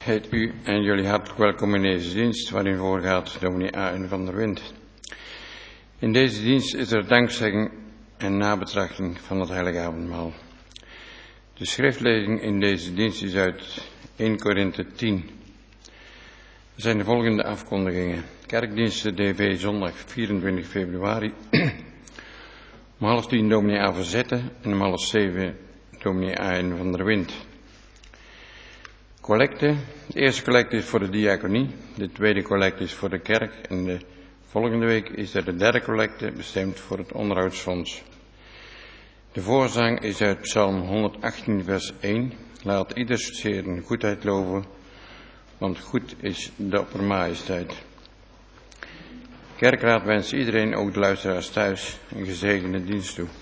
Heet u en jullie hartelijk welkom in deze dienst waarin voorgaat dominee A.N. van der Wind. In deze dienst is er dankzegging en nabetrachting van het heilige avondmaal. De schriftlezing in deze dienst is uit 1 Korinthe 10. Er zijn de volgende afkondigingen. Kerkdiensten DV zondag 24 februari. Om 6:30 dominee A. Verzetten en om 6:30 dominee A.N. van der Wind. Collecte. De eerste collecte is voor de diaconie. De tweede collecte is voor de kerk. En de volgende week is er de derde collecte bestemd voor het onderhoudsfonds. De voorzang is uit Psalm 118 vers 1. Laat ieders zeren goedheid loven, want goed is de oppermajesteit. Kerkraad wenst iedereen, ook de luisteraars thuis, een gezegende dienst toe.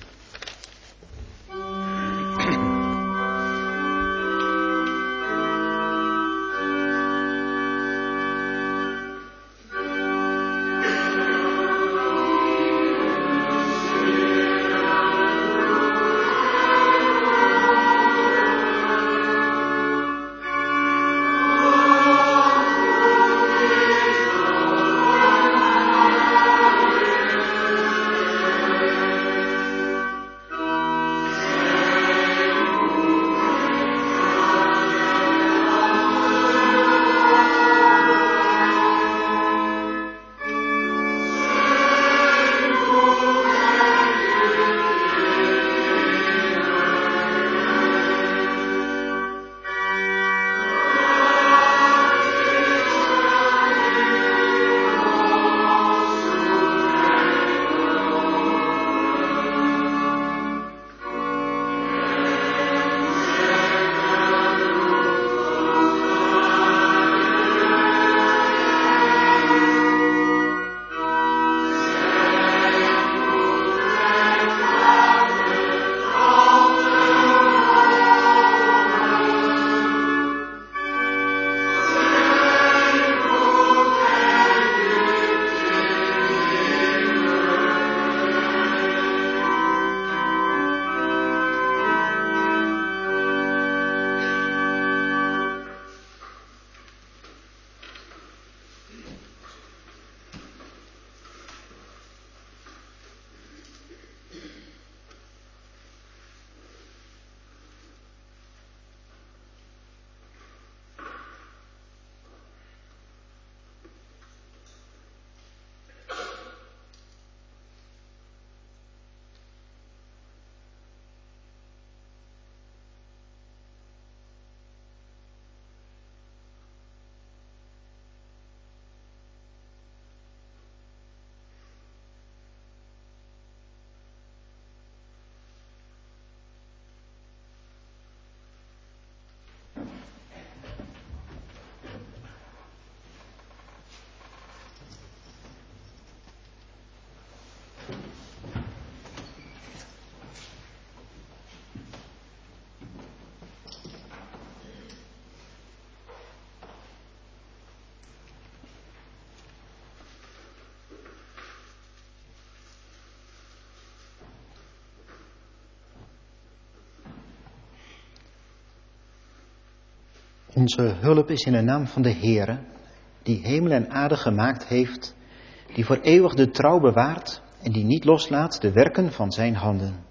Onze hulp is in de naam van de Heere, die hemel en aarde gemaakt heeft, die voor eeuwig de trouw bewaart en die niet loslaat de werken van zijn handen.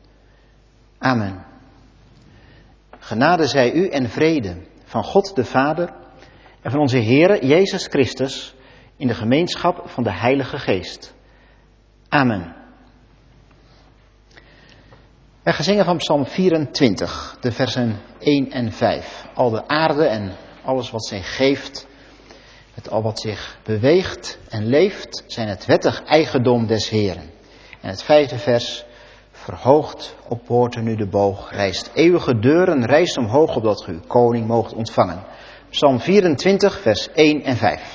Amen. Genade zij u en vrede van God de Vader en van onze Heere Jezus Christus in de gemeenschap van de Heilige Geest. Amen. Wij gaan zingen van Psalm 24, de versen 1 en 5. Al de aarde en alles wat zij geeft, met al wat zich beweegt en leeft, zijn het wettig eigendom des Heeren. En het 5e vers, verhoogd op poorten nu de boog, rijst eeuwige deuren, rijst omhoog opdat ge uw koning moogt ontvangen. Psalm 24, vers 1 en 5.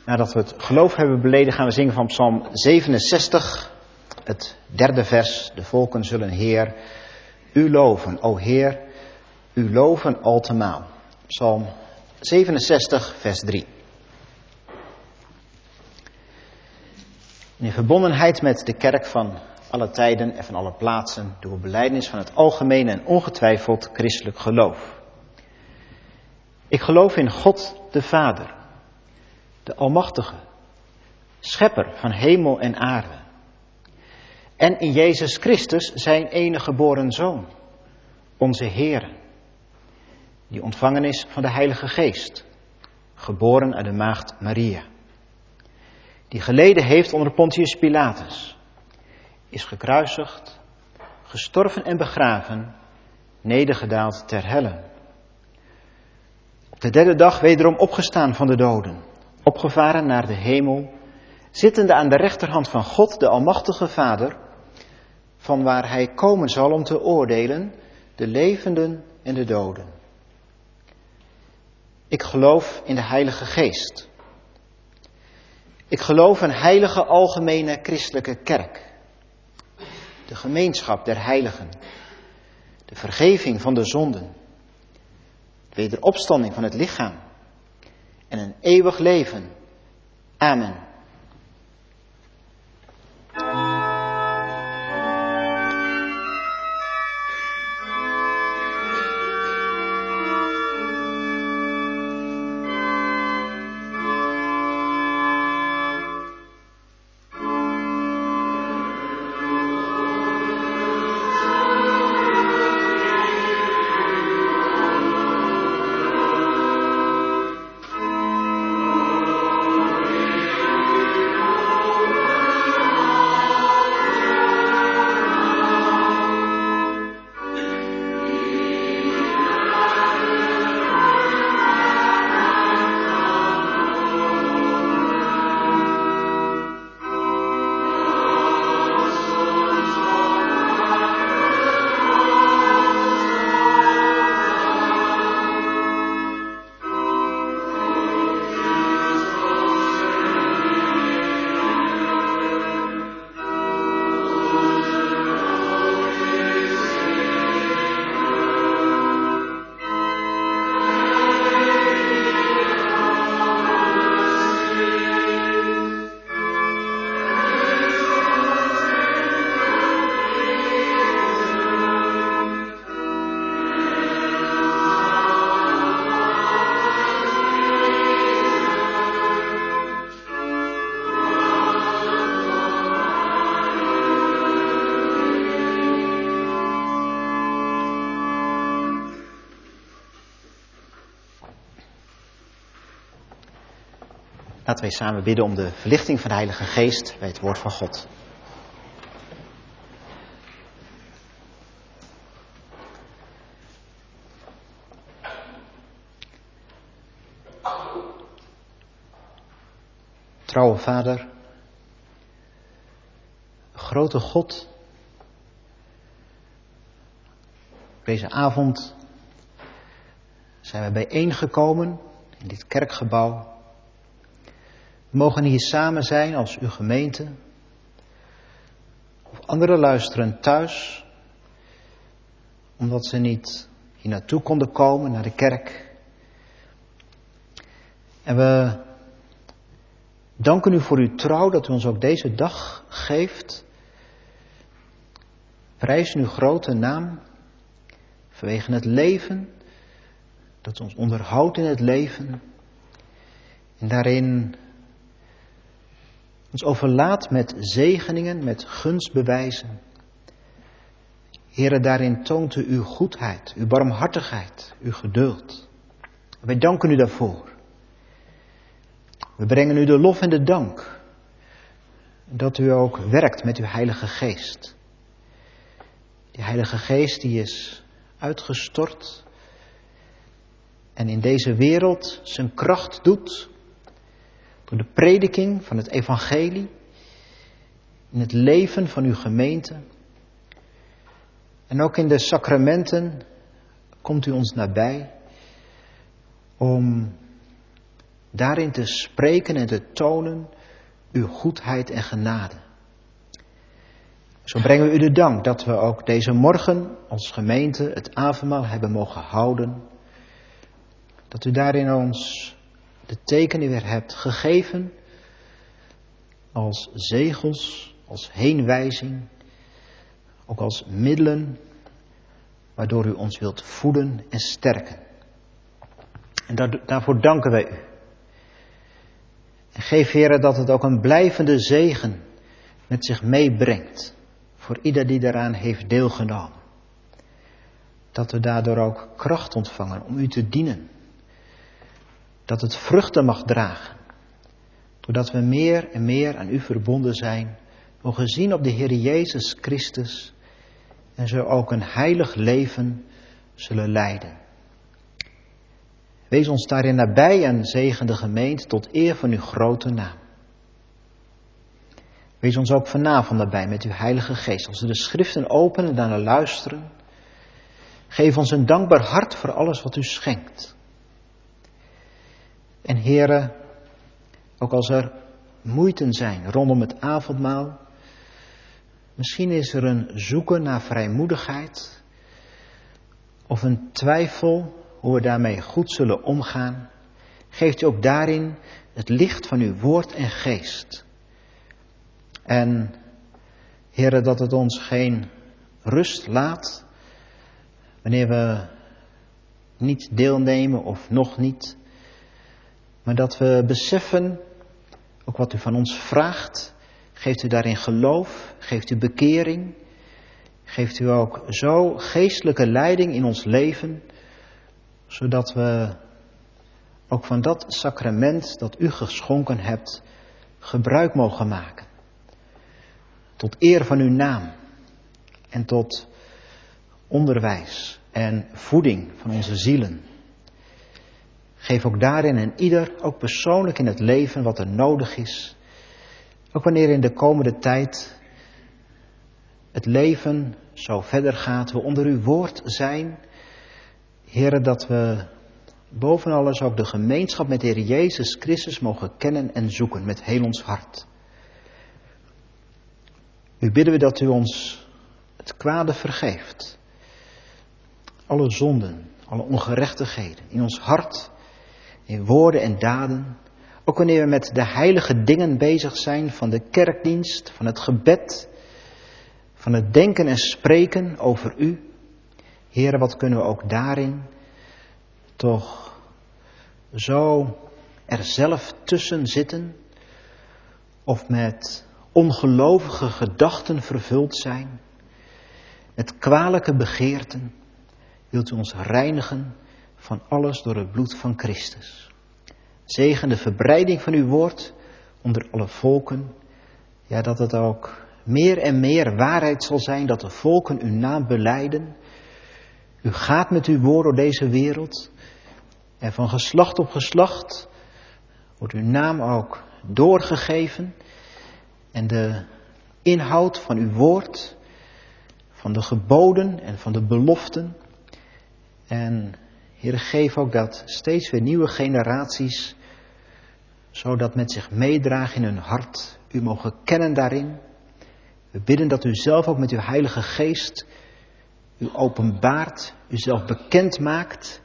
Nadat we het geloof hebben beleden, gaan we zingen van Psalm 67, het 3e vers. De volken zullen Heer u loven, o Heer, u loven altemaal. Psalm 67, vers 3. In verbondenheid met de kerk van alle tijden en van alle plaatsen doen we belijdenis van het algemene en ongetwijfeld christelijk geloof. Ik geloof in God de Vader, de Almachtige, Schepper van hemel en aarde. En in Jezus Christus, zijn enige geboren Zoon, onze Heere, die ontvangen is van de Heilige Geest, geboren uit de maagd Maria, die geleden heeft onder Pontius Pilatus, is gekruisigd, gestorven en begraven, nedergedaald ter helle. Op de 3e dag wederom opgestaan van de doden, opgevaren naar de hemel, zittende aan de rechterhand van God, de Almachtige Vader, van waar hij komen zal om te oordelen de levenden en de doden. Ik geloof in de Heilige Geest. Ik geloof een heilige algemene christelijke kerk. De gemeenschap der heiligen. De vergeving van de zonden. De wederopstanding van het lichaam. En een eeuwig leven. Amen. Laten wij samen bidden om de verlichting van de Heilige Geest bij het woord van God. Trouwe Vader, grote God, deze avond zijn we bijeengekomen in dit kerkgebouw. We mogen hier samen zijn als uw gemeente. Of anderen luisteren thuis, omdat ze niet hier naartoe konden komen, naar de kerk. En we danken u voor uw trouw dat u ons ook deze dag geeft. Prijzen uw grote naam vanwege het leven, dat ons onderhoudt in het leven. En daarin ons overlaat met zegeningen, met gunstbewijzen. Heere, daarin toont u uw goedheid, uw barmhartigheid, uw geduld. Wij danken u daarvoor. We brengen u de lof en de dank. Dat u ook werkt met uw Heilige Geest. Die Heilige Geest die is uitgestort. En in deze wereld zijn kracht doet. Door de prediking van het evangelie. In het leven van uw gemeente. En ook in de sacramenten komt u ons nabij. Om daarin te spreken en te tonen uw goedheid en genade. Zo brengen we u de dank dat we ook deze morgen als gemeente het avondmaal hebben mogen houden. Dat u daarin ons de tekenen weer hebt gegeven als zegels, als heenwijzing, ook als middelen waardoor u ons wilt voeden en sterken. En daarvoor danken wij u. En geef, Heere, dat het ook een blijvende zegen met zich meebrengt voor ieder die daaraan heeft deelgenomen. Dat we daardoor ook kracht ontvangen om u te dienen. Dat het vruchten mag dragen. Doordat we meer en meer aan u verbonden zijn, mogen zien op de Heer Jezus Christus en zo ook een heilig leven zullen leiden. Wees ons daarin nabij en zegen de gemeente tot eer van uw grote naam. Wees ons ook vanavond nabij met uw Heilige Geest. Als we de schriften openen en daarnaar luisteren, geef ons een dankbaar hart voor alles wat u schenkt. En Heere, ook als er moeiten zijn rondom het avondmaal, misschien is er een zoeken naar vrijmoedigheid of een twijfel hoe we daarmee goed zullen omgaan. Geeft u ook daarin het licht van uw woord en geest. En Heere, dat het ons geen rust laat wanneer we niet deelnemen of nog niet. Maar dat we beseffen, ook wat u van ons vraagt, geeft u daarin geloof, geeft u bekering, geeft u ook zo geestelijke leiding in ons leven, zodat we ook van dat sacrament dat u geschonken hebt, gebruik mogen maken. Tot eer van uw naam en tot onderwijs en voeding van onze zielen. Geef ook daarin en ieder, ook persoonlijk in het leven, wat er nodig is. Ook wanneer in de komende tijd het leven zo verder gaat, we onder uw woord zijn. Heere, dat we boven alles ook de gemeenschap met de Heer Jezus Christus mogen kennen en zoeken met heel ons hart. U bidden we dat u ons het kwade vergeeft. Alle zonden, alle ongerechtigheden in ons hart, in woorden en daden. Ook wanneer we met de heilige dingen bezig zijn van de kerkdienst, van het gebed, van het denken en spreken over u. Heere, wat kunnen we ook daarin toch zo er zelf tussen zitten of met ongelovige gedachten vervuld zijn, met kwalijke begeerten. Wilt u ons reinigen van alles door het bloed van Christus. Zegen de verbreiding van uw woord onder alle volken. Ja, dat het ook meer en meer waarheid zal zijn, dat de volken uw naam belijden. U gaat met uw woord door deze wereld. En van geslacht op geslacht wordt uw naam ook doorgegeven. En de inhoud van uw woord, van de geboden en van de beloften. En Heer, geef ook dat steeds weer nieuwe generaties, zodat met zich meedragen in hun hart, u mogen kennen daarin. We bidden dat u zelf ook met uw Heilige Geest u openbaart, uzelf bekend maakt.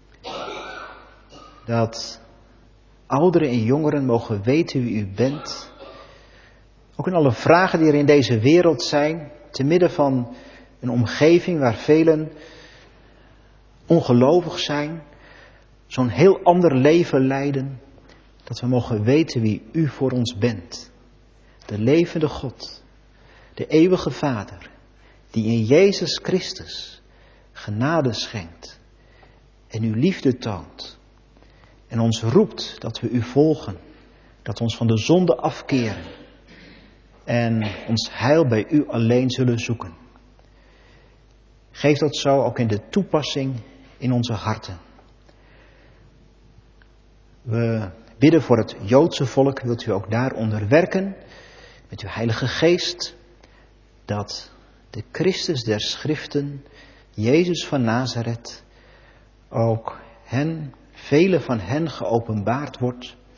Dat ouderen en jongeren mogen weten wie u bent. Ook in alle vragen die er in deze wereld zijn, te midden van een omgeving waar velen ongelovig zijn, zo'n heel ander leven leiden, dat we mogen weten wie u voor ons bent. De levende God, de eeuwige Vader, die in Jezus Christus genade schenkt en uw liefde toont en ons roept dat we u volgen, dat we ons van de zonde afkeren en ons heil bij u alleen zullen zoeken. Geef dat zo ook in de toepassing in onze harten. We bidden voor het Joodse volk, wilt u ook daaronder werken met uw Heilige Geest, dat de Christus der Schriften, Jezus van Nazareth, ook velen van hen geopenbaard wordt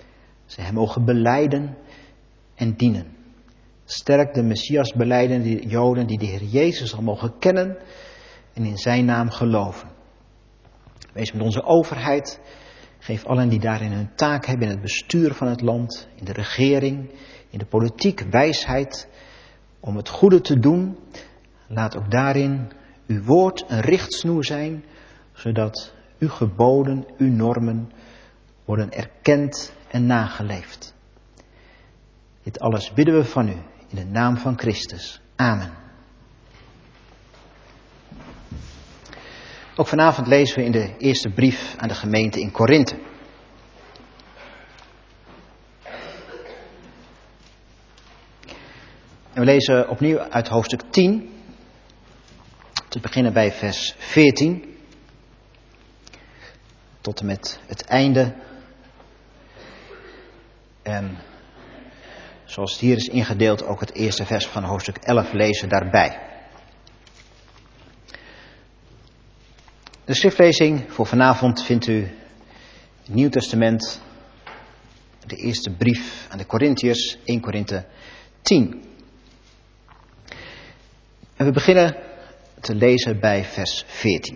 zij hem mogen belijden en dienen. Sterk de Messias belijdende Joden die de Heer Jezus al mogen kennen en in zijn naam geloven. Wees met onze overheid. Geef allen die daarin hun taak hebben in het bestuur van het land, in de regering, in de politiek, wijsheid om het goede te doen. Laat ook daarin uw woord een richtsnoer zijn, zodat uw geboden, uw normen worden erkend en nageleefd. Dit alles bidden we van u in de naam van Christus. Amen. Ook vanavond lezen we in de eerste brief aan de gemeente in Korinthe. En we lezen opnieuw uit hoofdstuk 10, te beginnen bij vers 14, tot en met het einde. En zoals het hier is ingedeeld, ook het eerste vers van hoofdstuk 11 lezen daarbij. De schriftlezing voor vanavond vindt u in het Nieuw Testament, de eerste brief aan de Korintiërs, 1 Korinthe 10. En we beginnen te lezen bij vers 14.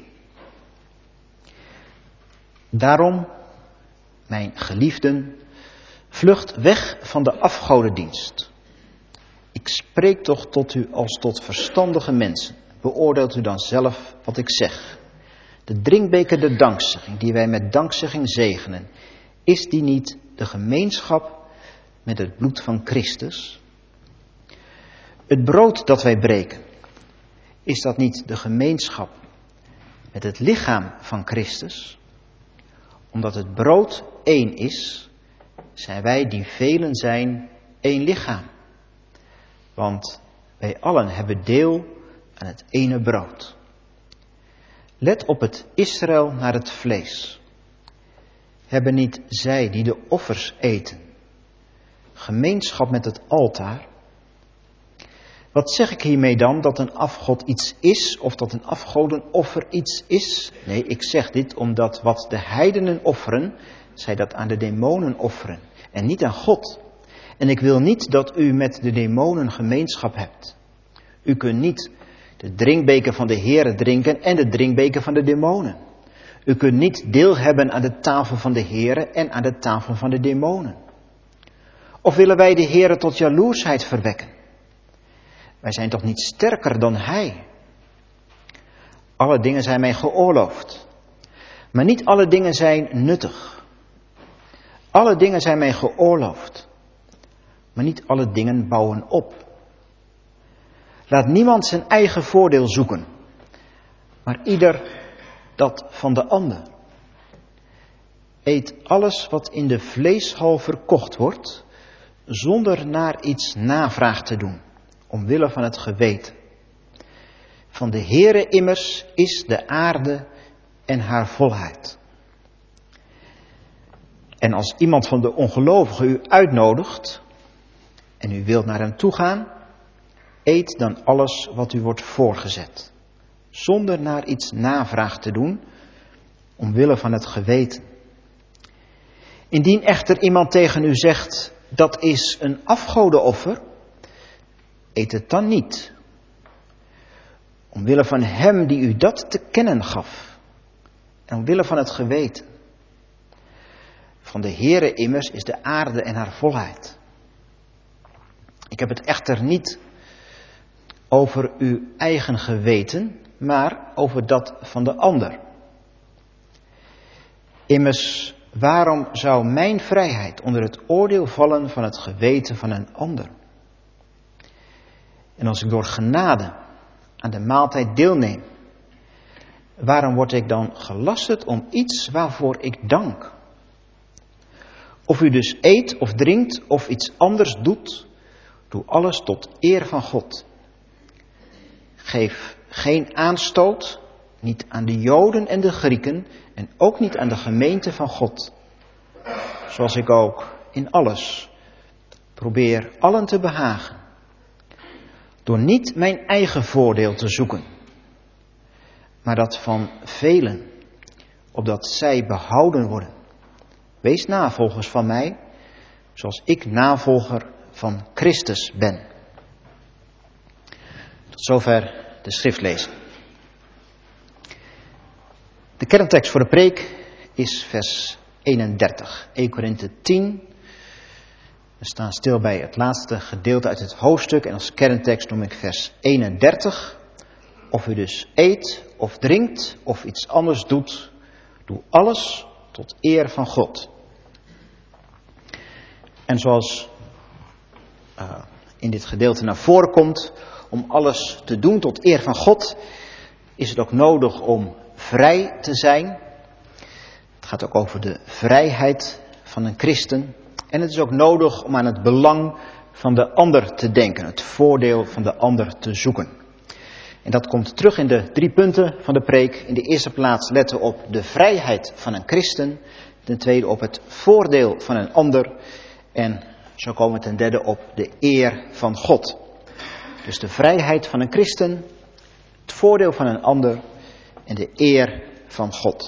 Daarom, mijn geliefden, vlucht weg van de afgodendienst. Ik spreek toch tot u als tot verstandige mensen. Beoordeelt u dan zelf wat ik zeg. De drinkbeker der dankzegging, die wij met dankzegging zegenen, is die niet de gemeenschap met het bloed van Christus? Het brood dat wij breken, is dat niet de gemeenschap met het lichaam van Christus? Omdat het brood één is, zijn wij die velen zijn één lichaam. Want wij allen hebben deel aan het ene brood. Let op het Israël naar het vlees. Hebben niet zij die de offers eten gemeenschap met het altaar? Wat zeg ik hiermee dan, dat een afgod iets is of dat een afgodenoffer iets is? Nee, ik zeg dit omdat wat de heidenen offeren, zij dat aan de demonen offeren en niet aan God. En ik wil niet dat u met de demonen gemeenschap hebt. U kunt niet de drinkbeker van de Heere drinken en de drinkbeker van de demonen. U kunt niet deel hebben aan de tafel van de Heere en aan de tafel van de demonen. Of willen wij de Heere tot jaloersheid verwekken? Wij zijn toch niet sterker dan Hij? Alle dingen zijn mij geoorloofd, maar niet alle dingen zijn nuttig. Alle dingen zijn mij geoorloofd, maar niet alle dingen bouwen op. Laat niemand zijn eigen voordeel zoeken, maar ieder dat van de ander. Eet alles wat in de vleeshal verkocht wordt, zonder naar iets navraag te doen, omwille van het geweten. Van de Heere immers is de aarde en haar volheid. En als iemand van de ongelovigen u uitnodigt en u wilt naar hem toe gaan, eet dan alles wat u wordt voorgezet, zonder naar iets navraag te doen, omwille van het geweten. Indien echter iemand tegen u zegt, dat is een afgodenoffer, eet het dan niet, omwille van hem die u dat te kennen gaf, en omwille van het geweten. Van de Heere immers is de aarde en haar volheid. Ik heb het echter niet over uw eigen geweten, maar over dat van de ander. Immers, waarom zou mijn vrijheid onder het oordeel vallen van het geweten van een ander? En als ik door genade aan de maaltijd deelneem, waarom word ik dan gelasterd om iets waarvoor ik dank? Of u dus eet of drinkt of iets anders doet, doe alles tot eer van God. Geef geen aanstoot, niet aan de Joden en de Grieken en ook niet aan de gemeente van God. Zoals ik ook in alles probeer allen te behagen. Door niet mijn eigen voordeel te zoeken, maar dat van velen, opdat zij behouden worden. Wees navolgers van mij, zoals ik navolger van Christus ben. Tot zover de schriftlezing. De kerntekst voor de preek is vers 31, 1 Korinthe 10. We staan stil bij het laatste gedeelte uit het hoofdstuk en als kerntekst noem ik vers 31. Of u dus eet of drinkt of iets anders doet, doe alles tot eer van God. En zoals in dit gedeelte naar voren komt, om alles te doen tot eer van God, is het ook nodig om vrij te zijn. Het gaat ook over de vrijheid van een christen. En het is ook nodig om aan het belang van de ander te denken, het voordeel van de ander te zoeken. En dat komt terug in de 3 punten van de preek. In de eerste plaats letten op de vrijheid van een christen. Ten tweede op het voordeel van een ander. En zo komen we ten derde op de eer van God. Dus de vrijheid van een christen, het voordeel van een ander en de eer van God.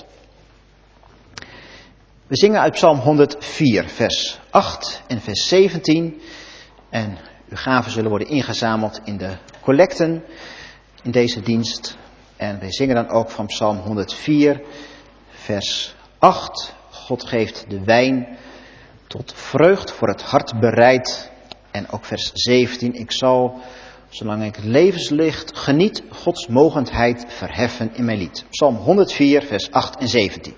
We zingen uit Psalm 104, vers 8 en vers 17. En uw gaven zullen worden ingezameld in de collecten in deze dienst. En wij zingen dan ook van Psalm 104, vers 8. God geeft de wijn tot vreugd voor het hart bereid. En ook vers 17. Ik zal, zolang ik het levenslicht geniet, Gods mogendheid verheffen in mijn lied. Psalm 104, vers 8 en 17.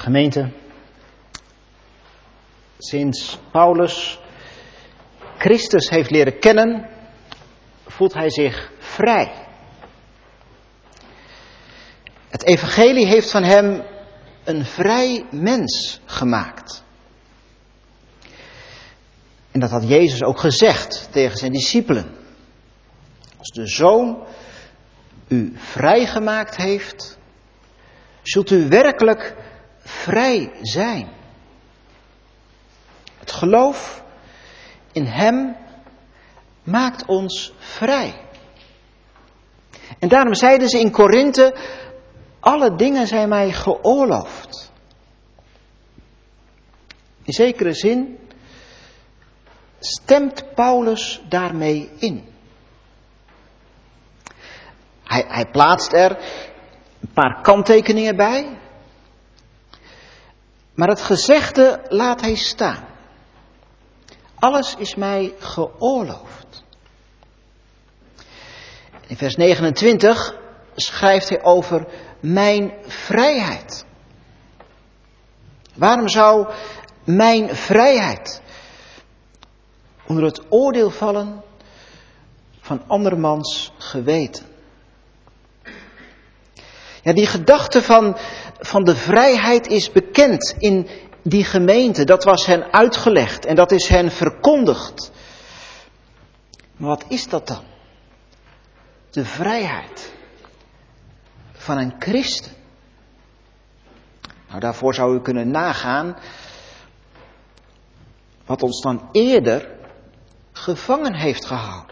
Gemeente, sinds Paulus Christus heeft leren kennen, voelt hij zich vrij. Het evangelie heeft van hem een vrij mens gemaakt. En dat had Jezus ook gezegd tegen zijn discipelen. Als de Zoon u vrijgemaakt heeft, zult u werkelijk vrij zijn. Het geloof in hem maakt ons vrij. En daarom zeiden ze in Korinthe, alle dingen zijn mij geoorloofd. In zekere zin stemt Paulus daarmee in. Hij plaatst er een paar kanttekeningen bij. Maar het gezegde laat hij staan. Alles is mij geoorloofd. In vers 29 schrijft hij over mijn vrijheid. Waarom zou mijn vrijheid onder het oordeel vallen van andermans geweten? Ja, die gedachte van de vrijheid is bekend in die gemeente. Dat was hen uitgelegd en dat is hen verkondigd. Maar wat is dat dan? De vrijheid van een christen. Nou, daarvoor zou u kunnen nagaan wat ons dan eerder gevangen heeft gehouden.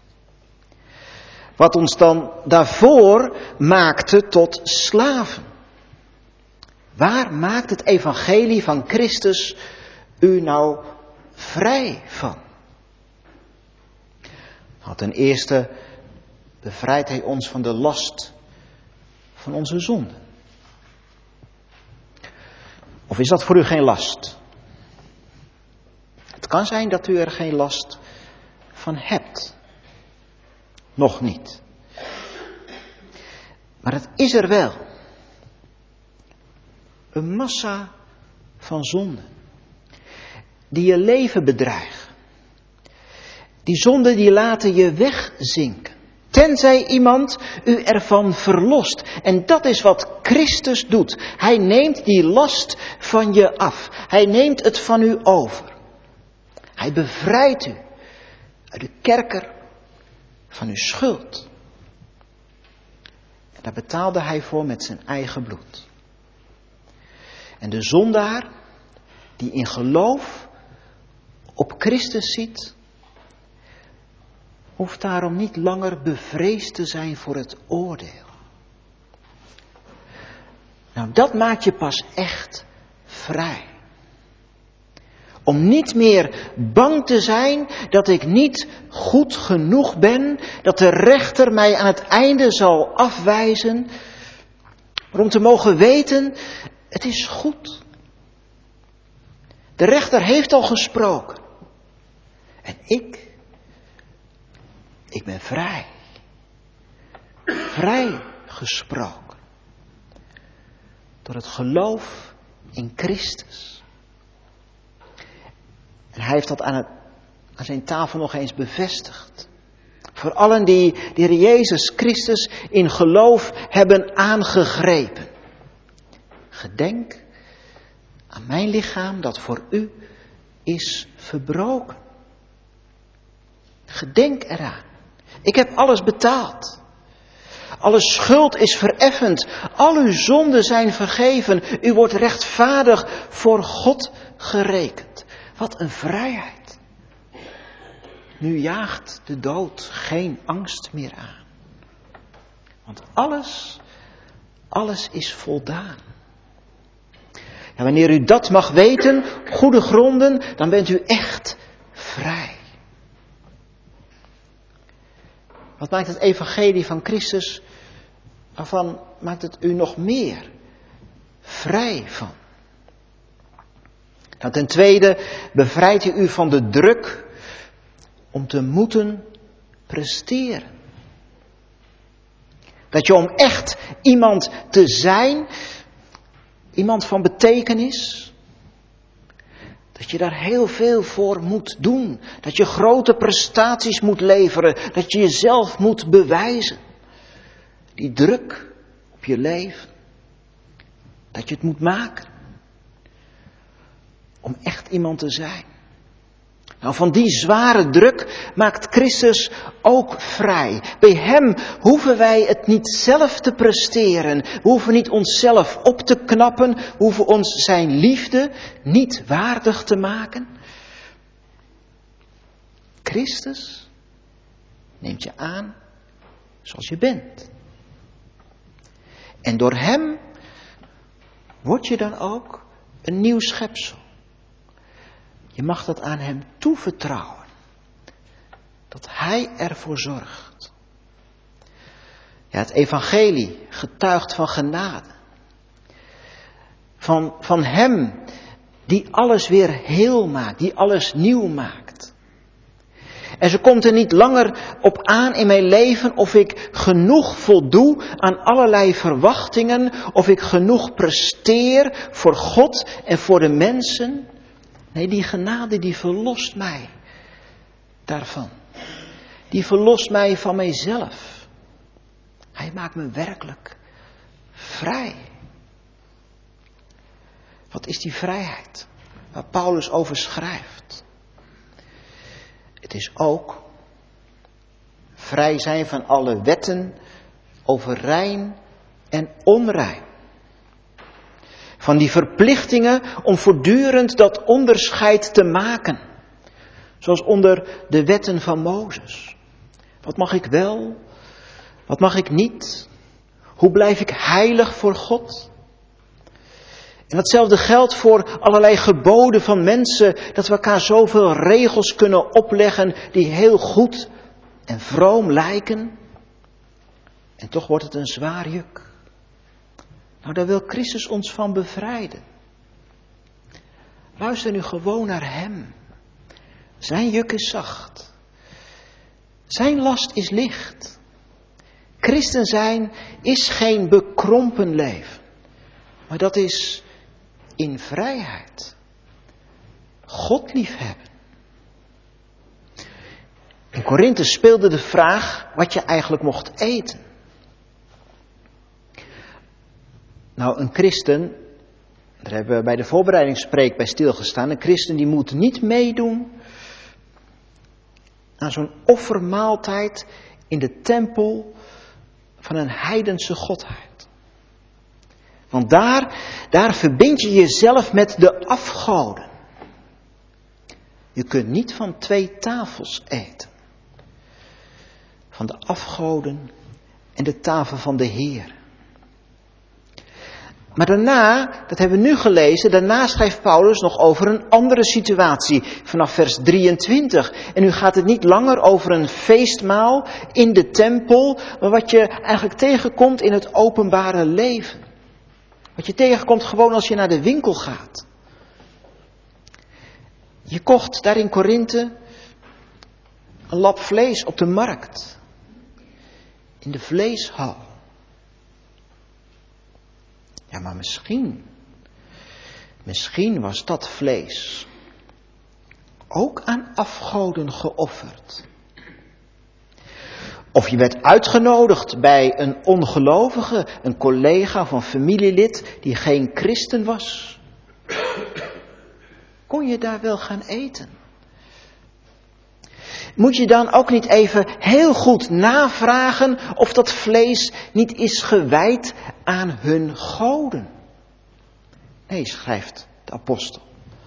Wat ons dan daarvoor maakte tot slaven. Waar maakt het evangelie van Christus u nou vrij van? Nou, ten eerste bevrijdt hij ons van de last van onze zonde. Of is dat voor u geen last? Het kan zijn dat u er geen last van hebt. Nog niet. Maar het is er wel. Een massa van zonden. Die je leven bedreigen. Die zonden die laten je wegzinken. Tenzij iemand u ervan verlost. En dat is wat Christus doet. Hij neemt die last van je af. Hij neemt het van u over. Hij bevrijdt u uit de kerker van uw schuld. En daar betaalde hij voor met zijn eigen bloed. En de zondaar die in geloof op Christus ziet, hoeft daarom niet langer bevreesd te zijn voor het oordeel. Nou, dat maakt je pas echt vrij. Om niet meer bang te zijn dat ik niet goed genoeg ben, dat de rechter mij aan het einde zal afwijzen. Maar om te mogen weten, het is goed. De rechter heeft al gesproken. En ik ben vrij. Vrij gesproken. Door het geloof in Christus. En hij heeft dat aan zijn tafel nog eens bevestigd. Voor allen die de Heer Jezus Christus in geloof hebben aangegrepen. Gedenk aan mijn lichaam dat voor u is verbroken. Gedenk eraan. Ik heb alles betaald. Alle schuld is vereffend. Al uw zonden zijn vergeven. U wordt rechtvaardig voor God gerekend. Wat een vrijheid. Nu jaagt de dood geen angst meer aan. Want alles is voldaan. En wanneer u dat mag weten, goede gronden, dan bent u echt vrij. Wat maakt het evangelie van Christus, waarvan maakt het u nog meer vrij van? Nou, ten tweede bevrijdt hij u van de druk om te moeten presteren. Dat je om echt iemand te zijn, iemand van betekenis, dat je daar heel veel voor moet doen. Dat je grote prestaties moet leveren. Dat je jezelf moet bewijzen. Die druk op je leven. Dat je het moet maken. Om echt iemand te zijn. Nou, van die zware druk maakt Christus ook vrij. Bij hem hoeven wij het niet zelf te presteren. We hoeven niet onszelf op te knappen. We hoeven ons zijn liefde niet waardig te maken. Christus neemt je aan zoals je bent. En door hem word je dan ook een nieuw schepsel. Je mag dat aan hem toevertrouwen. Dat hij ervoor zorgt. Ja, het evangelie getuigt van genade. Van hem die alles weer heel maakt. Die alles nieuw maakt. En ze komt er niet langer op aan in mijn leven of ik genoeg voldoe aan allerlei verwachtingen. Of ik genoeg presteer voor God en voor de mensen. Nee, die genade die verlost mij daarvan. Die verlost mij van mijzelf. Hij maakt me werkelijk vrij. Wat is die vrijheid waar Paulus over schrijft? Het is ook vrij zijn van alle wetten over rein en onrein. Van die verplichtingen om voortdurend dat onderscheid te maken. Zoals onder de wetten van Mozes. Wat mag ik wel? Wat mag ik niet? Hoe blijf ik heilig voor God? En datzelfde geldt voor allerlei geboden van mensen. Dat we elkaar zoveel regels kunnen opleggen die heel goed en vroom lijken. En toch wordt het een zwaar juk. Nou, daar wil Christus ons van bevrijden. Luister nu gewoon naar hem. Zijn juk is zacht. Zijn last is licht. Christen zijn is geen bekrompen leven. Maar dat is in vrijheid. God liefhebben. In Korinthe speelde de vraag wat je eigenlijk mocht eten. Nou, een christen, daar hebben we bij de voorbereidingspreek bij stilgestaan. Een christen die moet niet meedoen aan zo'n offermaaltijd in de tempel van een heidense godheid. Want daar verbind je jezelf met de afgoden. Je kunt niet van 2 tafels eten. Van de afgoden en de tafel van de Heer. Maar daarna, dat hebben we nu gelezen, daarna schrijft Paulus nog over een andere situatie. Vanaf vers 23. En nu gaat het niet langer over een feestmaal in de tempel, maar wat je eigenlijk tegenkomt in het openbare leven. Wat je tegenkomt gewoon als je naar de winkel gaat. Je kocht daar in Korinthe een lap vlees op de markt. In de vleeshal. Ja, maar misschien was dat vlees ook aan afgoden geofferd. Of je werd uitgenodigd bij een ongelovige, een collega of een familielid die geen christen was. Kon je daar wel gaan eten? Moet je dan ook niet even heel goed navragen of dat vlees niet is gewijd aan hun goden? Nee, schrijft de apostel.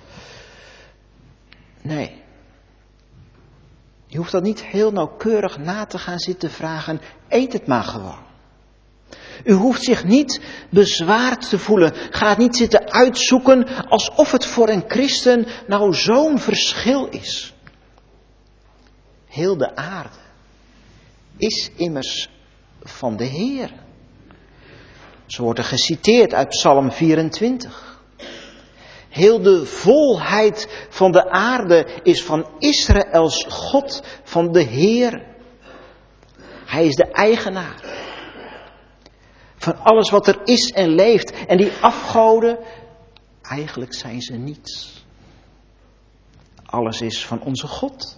Nee. Je hoeft dat niet heel nauwkeurig na te gaan zitten vragen. Eet het maar gewoon. U hoeft zich niet bezwaard te voelen. Ga het niet zitten uitzoeken alsof het voor een christen nou zo'n verschil is. Heel de aarde is immers van de Heer. Zo wordt er geciteerd uit Psalm 24. Heel de volheid van de aarde is van Israëls God, van de Heer. Hij is de eigenaar Van alles wat er is en leeft. En die afgoden, eigenlijk zijn ze niets. Alles is van onze God.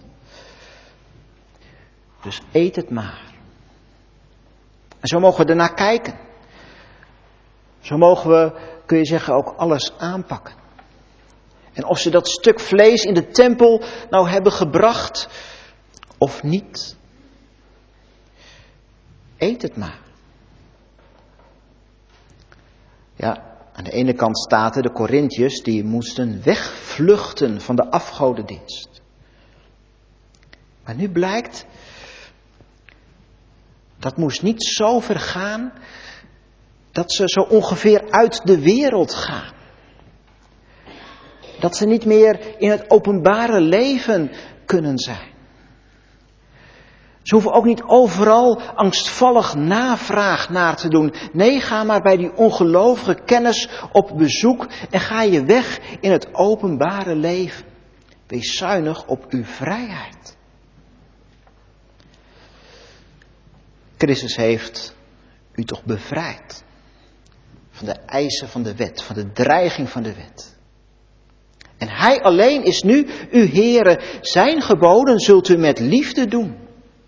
Dus eet het maar. En zo mogen we ernaar kijken. Zo mogen we, kun je zeggen, ook alles aanpakken. En of ze dat stuk vlees in de tempel nou hebben gebracht of niet. Eet het maar. Ja, aan de ene kant staat er de Korintiërs die moesten wegvluchten van de afgodendienst. Maar nu blijkt, dat moest niet zo ver gaan dat ze zo ongeveer uit de wereld gaan. Dat ze niet meer in het openbare leven kunnen zijn. Ze hoeven ook niet overal angstvallig navraag naar te doen. Nee, ga maar bij die ongelovige kennis op bezoek en ga je weg in het openbare leven. Wees zuinig op uw vrijheid. Christus heeft u toch bevrijd van de eisen van de wet, van de dreiging van de wet. En Hij alleen is nu uw Heere. Zijn geboden zult u met liefde doen.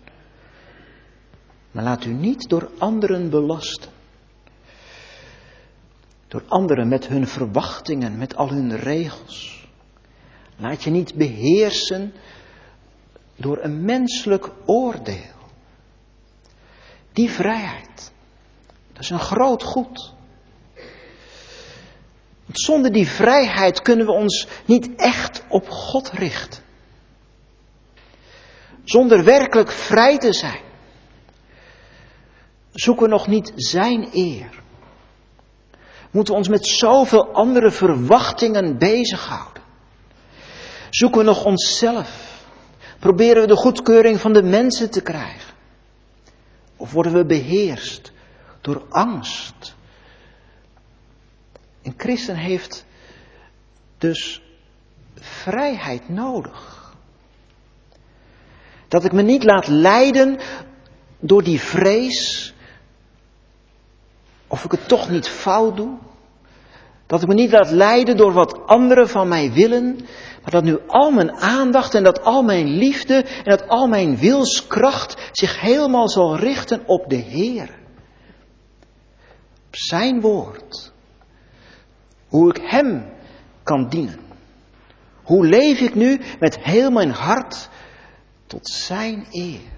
Maar laat u niet door anderen belasten. Door anderen met hun verwachtingen, met al hun regels. Laat je niet beheersen door een menselijk oordeel. Die vrijheid, dat is een groot goed. Want zonder die vrijheid kunnen we ons niet echt op God richten. Zonder werkelijk vrij te zijn, zoeken we nog niet zijn eer. Moeten we ons met zoveel andere verwachtingen bezighouden. Zoeken we nog onszelf. Proberen we de goedkeuring van de mensen te krijgen. Of worden we beheerst door angst. Een christen heeft dus vrijheid nodig. Dat ik me niet laat leiden door die vrees. Of ik het toch niet fout doe. Dat ik me niet laat leiden door wat anderen van mij willen. Maar dat nu al mijn aandacht en dat al mijn liefde en dat al mijn wilskracht zich helemaal zal richten op de Heer. Op zijn woord. Hoe ik Hem kan dienen. Hoe leef ik nu met heel mijn hart tot zijn eer.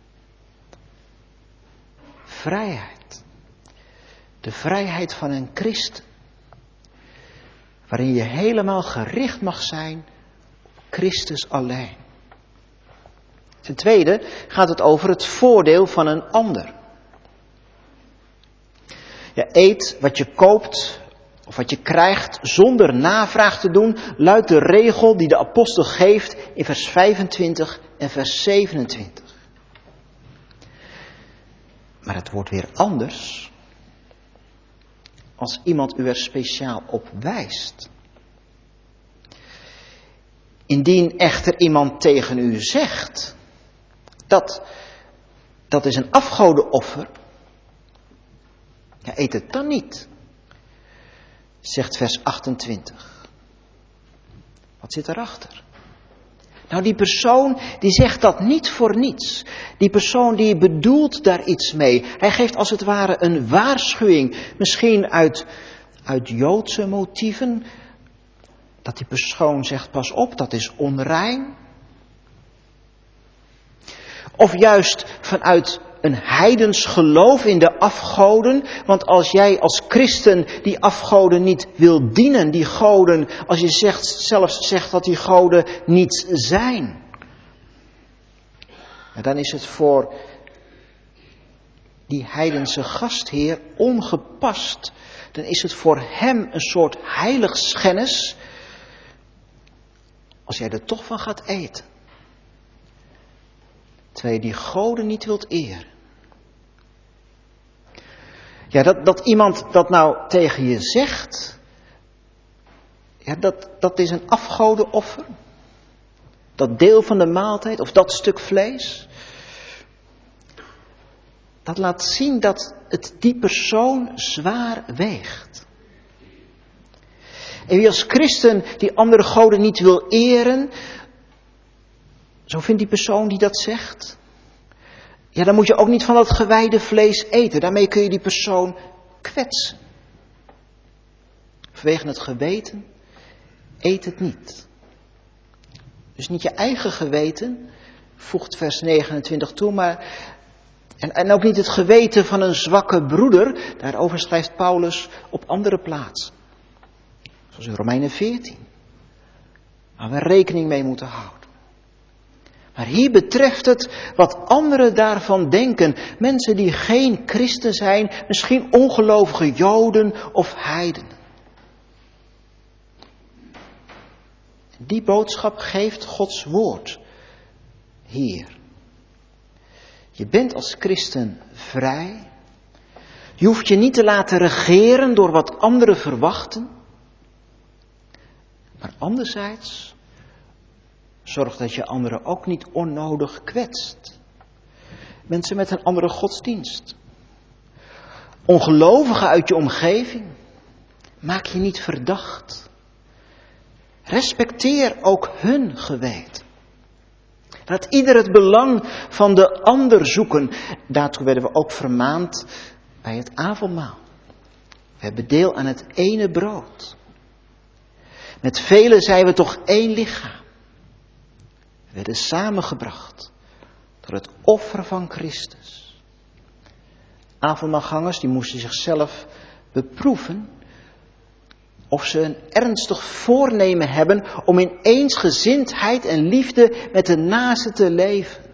Vrijheid. De vrijheid van een christen. Waarin je helemaal gericht mag zijn op Christus alleen. Ten tweede gaat het over het voordeel van een ander. Ja, eet wat je koopt of wat je krijgt zonder navraag te doen, luidt de regel die de apostel geeft in vers 25 en vers 27. Maar het wordt weer anders als iemand u er speciaal op wijst. Indien echter iemand tegen u zegt, dat is een afgodenoffer, ja, eet het dan niet, zegt vers 28. Wat zit erachter? Nou, die persoon die zegt dat niet voor niets. Die persoon die bedoelt daar iets mee. Hij geeft als het ware een waarschuwing. Misschien uit Joodse motieven. Dat die persoon zegt, pas op, dat is onrein. Of juist vanuit een heidens geloof in de afgoden. Want als jij als christen die afgoden niet wil dienen, die goden, als je zelfs zegt dat die goden niets zijn. Dan is het voor die heidense gastheer ongepast. Dan is het voor hem een soort heiligschennis. Als jij er toch van gaat eten. Terwijl je die goden niet wilt eren. Ja, dat iemand dat nou tegen je zegt. Ja, dat is een afgodenoffer. Dat deel van de maaltijd of dat stuk vlees. Dat laat zien dat het die persoon zwaar weegt. En wie als christen die andere goden niet wil eren, zo vindt die persoon die dat zegt, ja, dan moet je ook niet van dat gewijde vlees eten. Daarmee kun je die persoon kwetsen. Vanwege het geweten, eet het niet. Dus niet je eigen geweten, voegt vers 29 toe, maar en ook niet het geweten van een zwakke broeder. Daarover schrijft Paulus op andere plaatsen. Zoals in Romeinen 14. Waar we rekening mee moeten houden. Maar hier betreft het wat anderen daarvan denken. Mensen die geen christen zijn, misschien ongelovige Joden of heidenen. Die boodschap geeft Gods woord hier. Je bent als christen vrij. Je hoeft je niet te laten regeren door wat anderen verwachten. Maar anderzijds, zorg dat je anderen ook niet onnodig kwetst. Mensen met een andere godsdienst. Ongelovigen uit je omgeving. Maak je niet verdacht. Respecteer ook hun geweten. Laat ieder het belang van de ander zoeken. Daartoe werden we ook vermaand bij het avondmaal. We hebben deel aan het ene brood. Met velen zijn we toch één lichaam. We werden samengebracht door het offer van Christus. Avondmaalgangers die moesten zichzelf beproeven of ze een ernstig voornemen hebben om in eensgezindheid en liefde met de naaste te leven.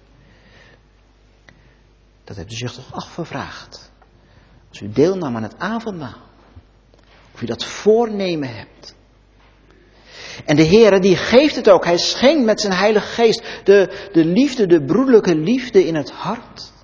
Dat hebt u zich toch afgevraagd. Als u deelnam aan het avondmaal. Of u dat voornemen hebt. En de Heere die geeft het ook. Hij schenkt met zijn Heilige Geest de liefde, de broederlijke liefde in het hart.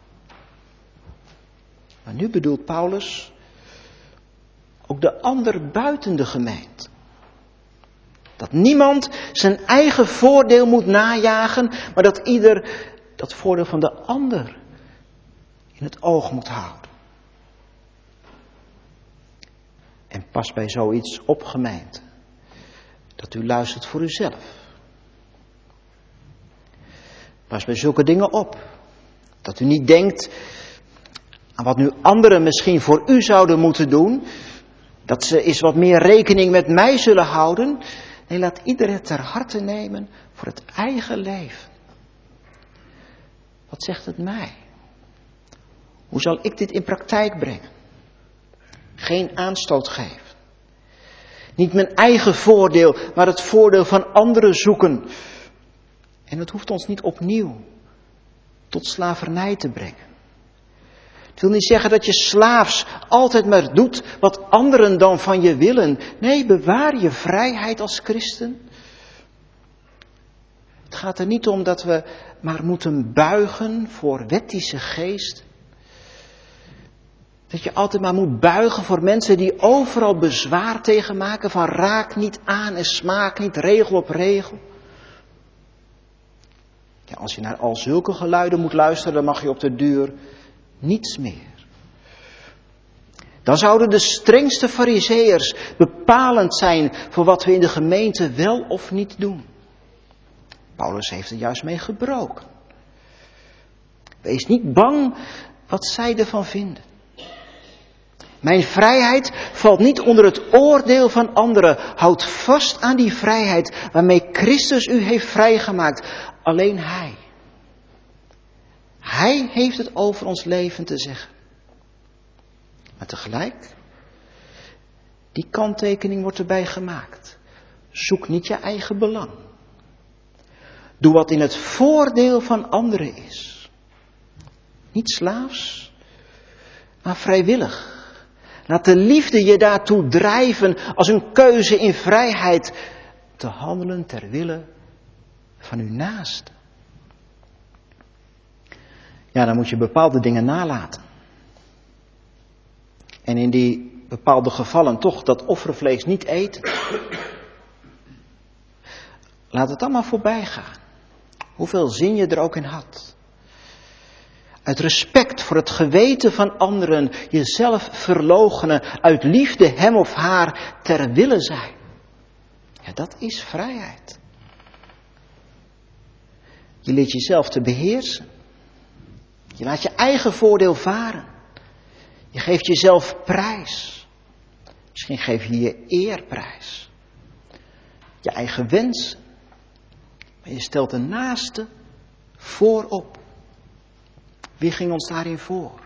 Maar nu bedoelt Paulus ook de ander buiten de gemeente. Dat niemand zijn eigen voordeel moet najagen, maar dat ieder dat voordeel van de ander in het oog moet houden. En pas bij zoiets op, gemeente, dat u luistert voor uzelf. Pas bij zulke dingen op. Dat u niet denkt aan wat nu anderen misschien voor u zouden moeten doen. Dat ze eens wat meer rekening met mij zullen houden. Nee, laat ieder het ter harte nemen voor het eigen leven. Wat zegt het mij? Hoe zal ik dit in praktijk brengen? Geen aanstoot geven. Niet mijn eigen voordeel, maar het voordeel van anderen zoeken. En het hoeft ons niet opnieuw tot slavernij te brengen. Het wil niet zeggen dat je slaafs altijd maar doet wat anderen dan van je willen. Nee, bewaar je vrijheid als christen. Het gaat er niet om dat we maar moeten buigen voor wettische geesten. Dat je altijd maar moet buigen voor mensen die overal bezwaar tegen maken van raak niet aan en smaak niet, regel op regel. Ja, als je naar al zulke geluiden moet luisteren, dan mag je op de duur niets meer. Dan zouden de strengste farizeeërs bepalend zijn voor wat we in de gemeente wel of niet doen. Paulus heeft er juist mee gebroken. Wees niet bang wat zij ervan vinden. Mijn vrijheid valt niet onder het oordeel van anderen. Houd vast aan die vrijheid waarmee Christus u heeft vrijgemaakt. Alleen Hij. Hij heeft het over ons leven te zeggen. Maar tegelijk, die kanttekening wordt erbij gemaakt. Zoek niet je eigen belang. Doe wat in het voordeel van anderen is. Niet slaafs, maar vrijwillig. Laat de liefde je daartoe drijven als een keuze in vrijheid te handelen ter wille van uw naaste. Ja, dan moet je bepaalde dingen nalaten. En in die bepaalde gevallen toch dat offervlees niet eten. Laat het allemaal voorbij gaan. Hoeveel zin je er ook in had. Uit respect voor het geweten van anderen jezelf verloochenen, uit liefde hem of haar ter wille zijn. Ja, dat is vrijheid. Je leert jezelf te beheersen. Je laat je eigen voordeel varen. Je geeft jezelf prijs. Misschien geef je je eerprijs. Je eigen wensen. Maar je stelt de naaste voorop. Wie ging ons daarin voor?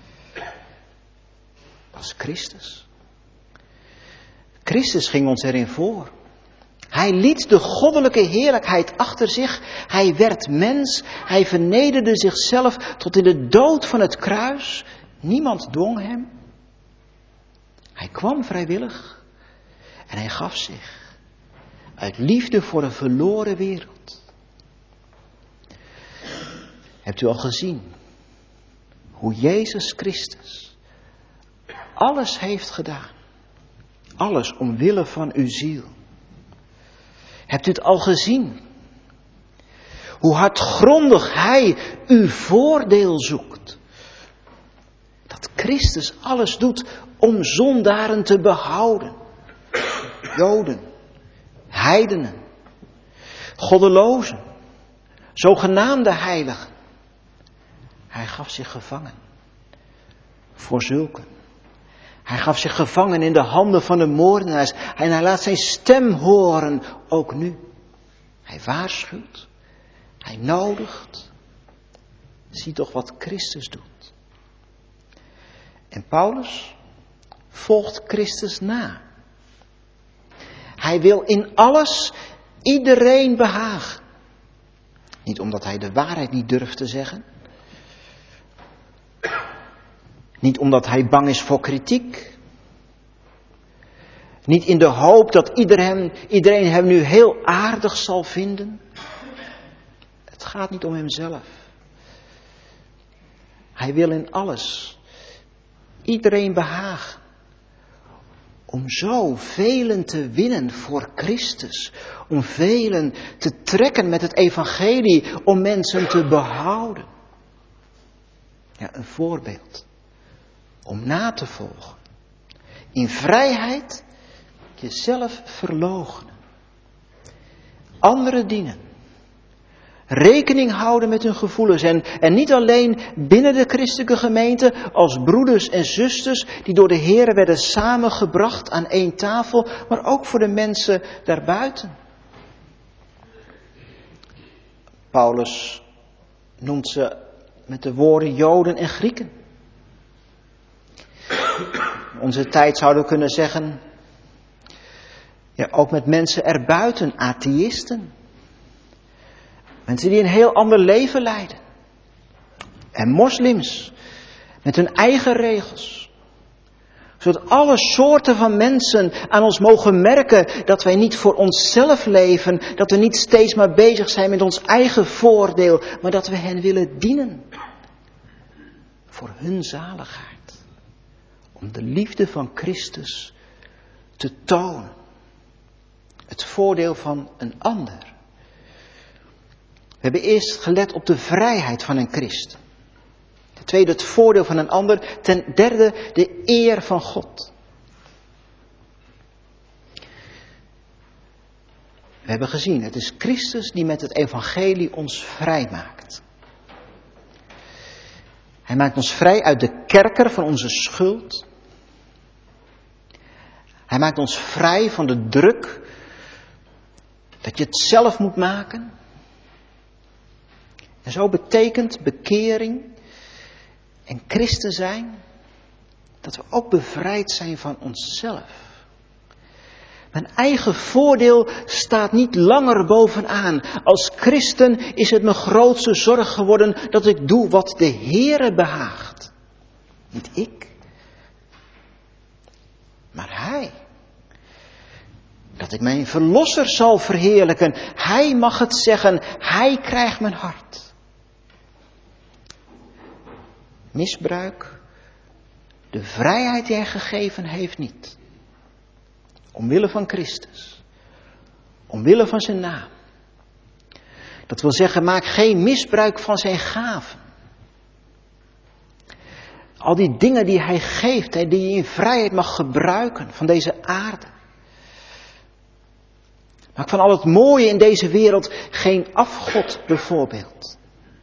Dat is Christus. Christus ging ons erin voor. Hij liet de goddelijke heerlijkheid achter zich. Hij werd mens. Hij vernederde zichzelf tot in de dood van het kruis. Niemand dwong hem. Hij kwam vrijwillig. En hij gaf zich. Uit liefde voor een verloren wereld. Hebt u al gezien hoe Jezus Christus alles heeft gedaan? Alles omwille van uw ziel. Hebt u het al gezien? Hoe hardgrondig Hij uw voordeel zoekt. Dat Christus alles doet om zondaren te behouden. Joden, heidenen, goddelozen, zogenaamde heiligen. Hij gaf zich gevangen voor zulken. Hij gaf zich gevangen in de handen van de moordenaars. En hij laat zijn stem horen, ook nu. Hij waarschuwt. Hij nodigt. Zie toch wat Christus doet. En Paulus volgt Christus na. Hij wil in alles iedereen behagen. Niet omdat hij de waarheid niet durft te zeggen. Niet omdat hij bang is voor kritiek. Niet in de hoop dat iedereen hem nu heel aardig zal vinden. Het gaat niet om hemzelf. Hij wil in alles iedereen behagen. Om zo velen te winnen voor Christus. Om velen te trekken met het evangelie. Om mensen te behouden. Ja, een voorbeeld. Om na te volgen. In vrijheid jezelf verloochenen. Anderen dienen. Rekening houden met hun gevoelens. En niet alleen binnen de christelijke gemeente als broeders en zusters die door de Heer werden samengebracht aan één tafel. Maar ook voor de mensen daarbuiten. Paulus noemt ze met de woorden Joden en Grieken. In onze tijd zouden we kunnen zeggen, ja, ook met mensen erbuiten, atheïsten. Mensen die een heel ander leven leiden. En moslims, met hun eigen regels. Zodat alle soorten van mensen aan ons mogen merken dat wij niet voor onszelf leven. Dat we niet steeds maar bezig zijn met ons eigen voordeel. Maar dat we hen willen dienen. Voor hun zaligheid. Om de liefde van Christus te tonen. Het voordeel van een ander. We hebben eerst gelet op de vrijheid van een christen. Ten tweede het voordeel van een ander. Ten derde de eer van God. We hebben gezien, het is Christus die met het evangelie ons vrijmaakt. Hij maakt ons vrij uit de kerker van onze schuld. Hij maakt ons vrij van de druk dat je het zelf moet maken. En zo betekent bekering en christen zijn dat we ook bevrijd zijn van onszelf. Mijn eigen voordeel staat niet langer bovenaan. Als christen is het mijn grootste zorg geworden dat ik doe wat de Heere behaagt. Niet ik, maar Hij. Dat ik mijn verlosser zal verheerlijken. Hij mag het zeggen. Hij krijgt mijn hart. Misbruik de vrijheid die Hij gegeven heeft niet. Omwille van Christus. Omwille van zijn naam. Dat wil zeggen, maak geen misbruik van zijn gaven. Al die dingen die hij geeft, die je in vrijheid mag gebruiken van deze aarde. Maak van al het mooie in deze wereld geen afgod bijvoorbeeld.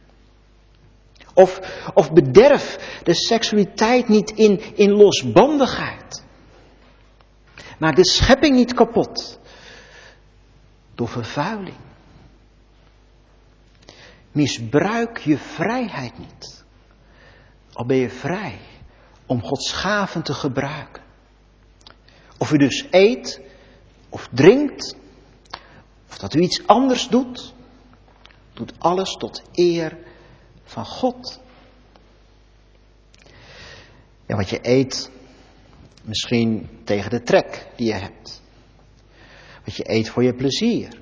Of bederf de seksualiteit niet in losbandigheid. Maak de schepping niet kapot door vervuiling. Misbruik je vrijheid niet. Al ben je vrij om Gods gaven te gebruiken. Of u dus eet of drinkt, of dat u iets anders doet, doet alles tot eer van God. Ja, wat je eet, misschien tegen de trek die je hebt. Wat je eet voor je plezier.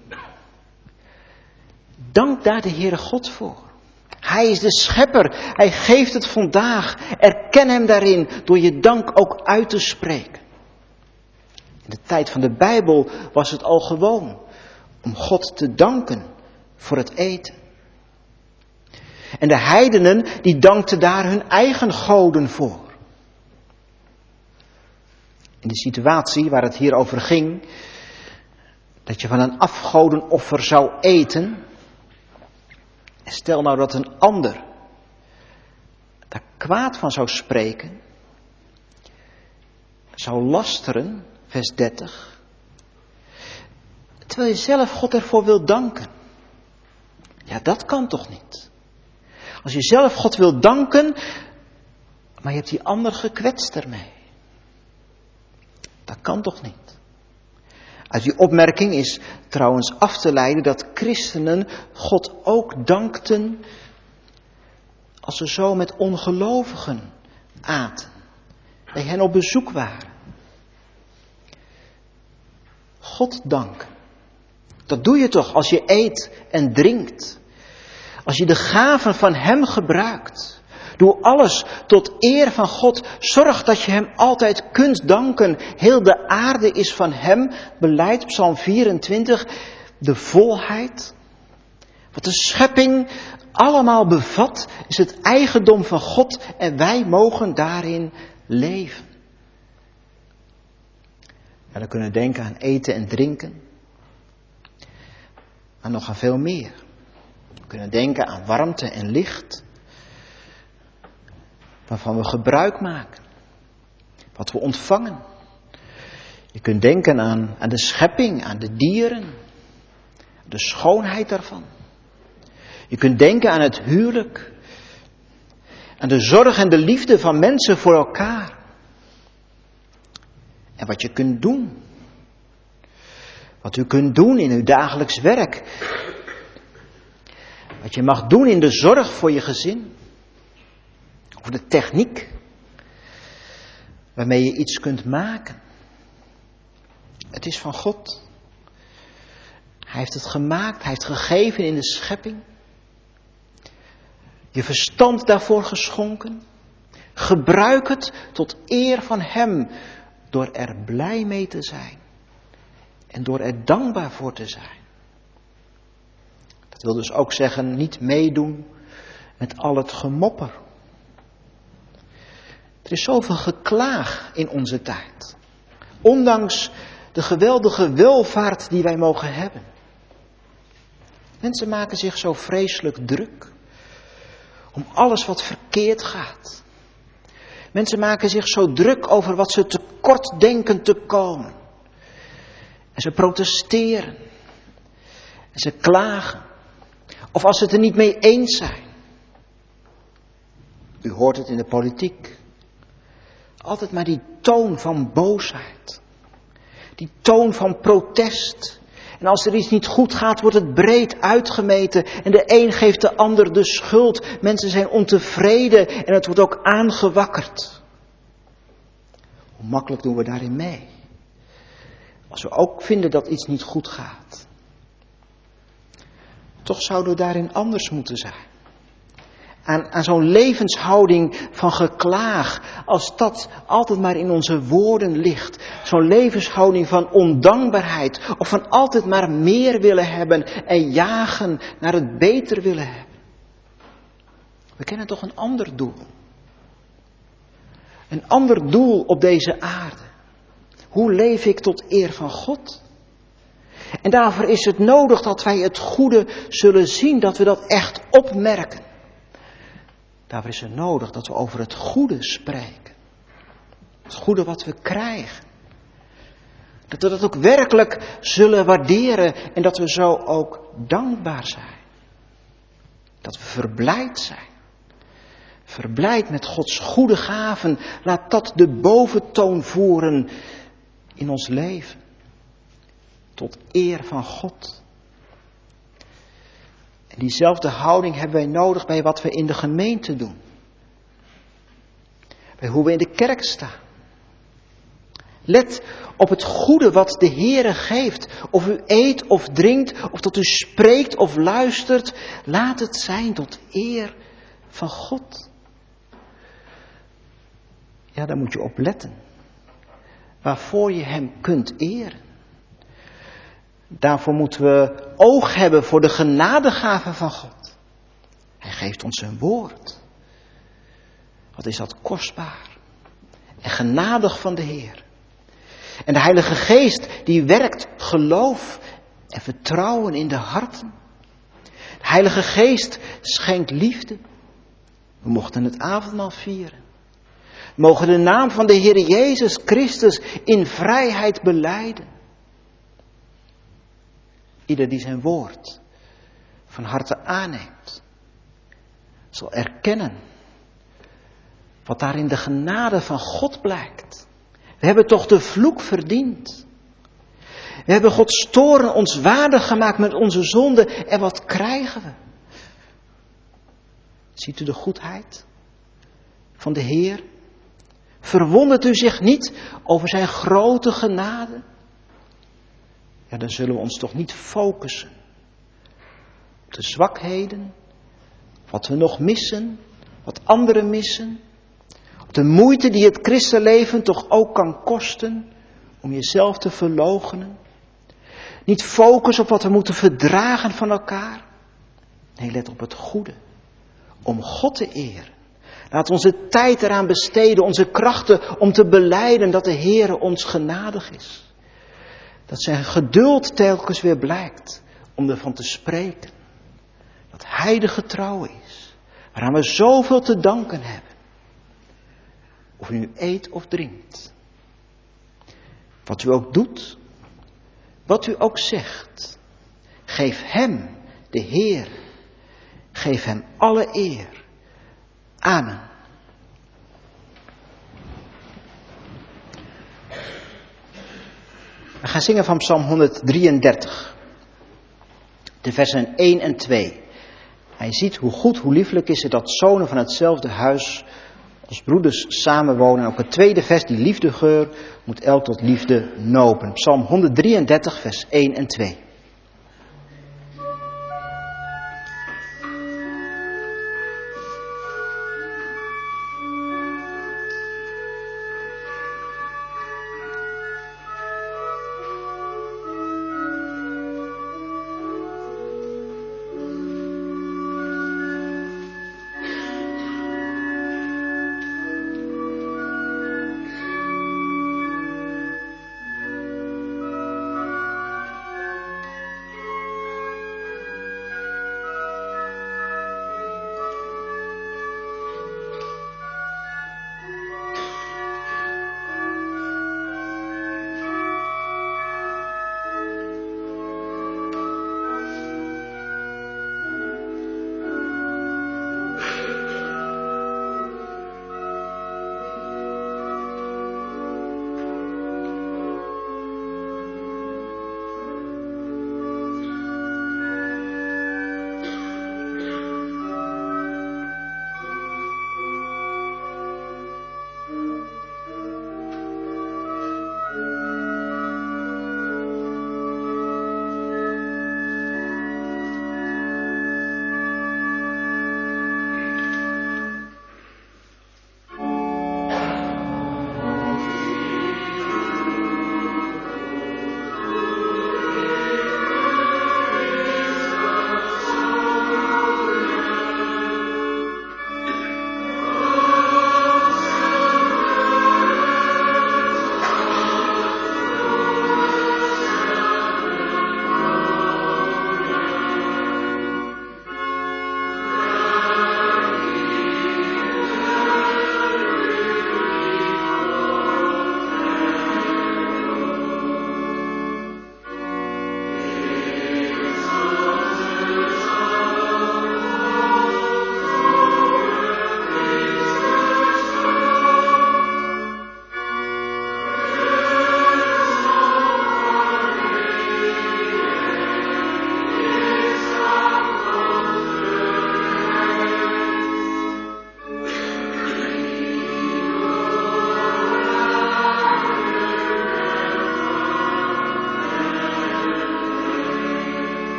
Dank daar de Heere God voor. Hij is de schepper. Hij geeft het vandaag. Erken hem daarin door je dank ook uit te spreken. In de tijd van de Bijbel was het al gewoon om God te danken voor het eten. En de heidenen die dankten daar hun eigen goden voor. In de situatie waar het hier over ging, dat je van een afgodenoffer zou eten. Stel nou dat een ander daar kwaad van zou spreken, zou lasteren, vers 30, terwijl je zelf God ervoor wil danken. Ja, dat kan toch niet? Als je zelf God wil danken, maar je hebt die ander gekwetst ermee. Dat kan toch niet? Uit die opmerking is trouwens af te leiden dat christenen God ook dankten als ze zo met ongelovigen aten, bij hen op bezoek waren. God danken. Dat doe je toch als je eet en drinkt. Als je de gaven van hem gebruikt. Doe alles tot eer van God. Zorg dat je hem altijd kunt danken. Heel de aarde is van hem, belijdt Psalm 24, de volheid. Wat de schepping allemaal bevat, is het eigendom van God en wij mogen daarin leven. Ja, dan kunnen we denken aan eten en drinken, maar nog aan veel meer. We kunnen denken aan warmte en licht, waarvan we gebruik maken, wat we ontvangen. Je kunt denken aan de schepping, aan de dieren, de schoonheid daarvan. Je kunt denken aan het huwelijk, aan de zorg en de liefde van mensen voor elkaar. En wat je kunt doen. Wat u kunt doen in uw dagelijks werk. Wat je mag doen in de zorg voor je gezin. Of de techniek waarmee je iets kunt maken. Het is van God. Hij heeft het gemaakt, hij heeft gegeven in de schepping. Je verstand daarvoor geschonken. Gebruik het tot eer van hem door er blij mee te zijn. En door er dankbaar voor te zijn. Dat wil dus ook zeggen niet meedoen met al het gemopper. Er is zoveel geklaag in onze tijd. Ondanks de geweldige welvaart die wij mogen hebben. Mensen maken zich zo vreselijk druk om alles wat verkeerd gaat. Mensen maken zich zo druk over wat ze tekort denken te komen. En ze protesteren. En ze klagen. Of als ze het er niet mee eens zijn. U hoort het in de politiek. Altijd maar die toon van boosheid. Die toon van protest. En als er iets niet goed gaat, wordt het breed uitgemeten. En de een geeft de ander de schuld. Mensen zijn ontevreden en het wordt ook aangewakkerd. Hoe makkelijk doen we daarin mee? Als we ook vinden dat iets niet goed gaat. Toch zouden we daarin anders moeten zijn. Aan zo'n levenshouding van geklaag, als dat altijd maar in onze woorden ligt. Zo'n levenshouding van ondankbaarheid of van altijd maar meer willen hebben en jagen naar het beter willen hebben. We kennen toch een ander doel. Een ander doel op deze aarde. Hoe leef ik tot eer van God? En daarvoor is het nodig dat wij het goede zullen zien, dat we dat echt opmerken. Daarvoor is het nodig dat we over het goede spreken. Het goede wat we krijgen. Dat we dat ook werkelijk zullen waarderen en dat we zo ook dankbaar zijn. Dat we verblijd zijn. Verblijd met Gods goede gaven. Laat dat de boventoon voeren in ons leven. Tot eer van God. En diezelfde houding hebben wij nodig bij wat we in de gemeente doen. Bij hoe we in de kerk staan. Let op het goede wat de Heere geeft. Of u eet of drinkt, of dat u spreekt of luistert. Laat het zijn tot eer van God. Ja, daar moet je op letten. Waarvoor je hem kunt eren. Daarvoor moeten we oog hebben voor de genadegaven van God. Hij geeft ons zijn woord. Wat is dat kostbaar. En genadig van de Heer. En de Heilige Geest die werkt geloof en vertrouwen in de harten. De Heilige Geest schenkt liefde. We mochten het avondmaal vieren. We mogen de naam van de Heer Jezus Christus in vrijheid belijden. Ieder die zijn woord van harte aanneemt, zal erkennen wat daarin de genade van God blijkt. We hebben toch de vloek verdiend. We hebben Gods toorn ons waardig gemaakt met onze zonde. En wat krijgen we? Ziet u de goedheid van de Heer? Verwondert u zich niet over zijn grote genade? Ja, dan zullen we ons toch niet focussen op de zwakheden, wat we nog missen, wat anderen missen. Op de moeite die het christenleven toch ook kan kosten om jezelf te verloochenen. Niet focussen op wat we moeten verdragen van elkaar. Nee, let op het goede. Om God te eren. Laat onze tijd eraan besteden, onze krachten om te belijden dat de Heere ons genadig is. Dat zijn geduld telkens weer blijkt om ervan te spreken. Dat Hij de getrouw is, waaraan we zoveel te danken hebben. Of u nu eet of drinkt. Wat u ook doet, wat u ook zegt. Geef Hem, de Heer, geef Hem alle eer. Amen. We gaan zingen van Psalm 133. De versen 1 en 2. Hij ziet hoe goed, hoe lieflijk is het dat zonen van hetzelfde huis als broeders samenwonen. En ook het tweede vers, die liefdegeur, moet elk tot liefde nopen. Psalm 133, vers 1 en 2.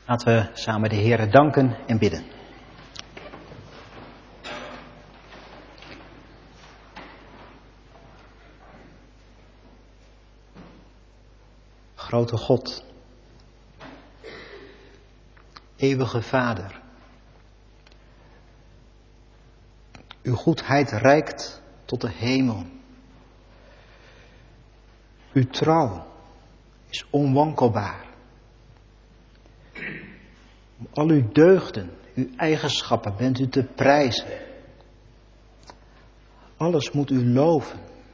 Laten we samen de Heere danken en bidden. Grote God, eeuwige Vader, uw goedheid reikt tot de hemel. Uw trouw is onwankelbaar. Om al uw deugden, uw eigenschappen bent u te prijzen. Alles moet u loven.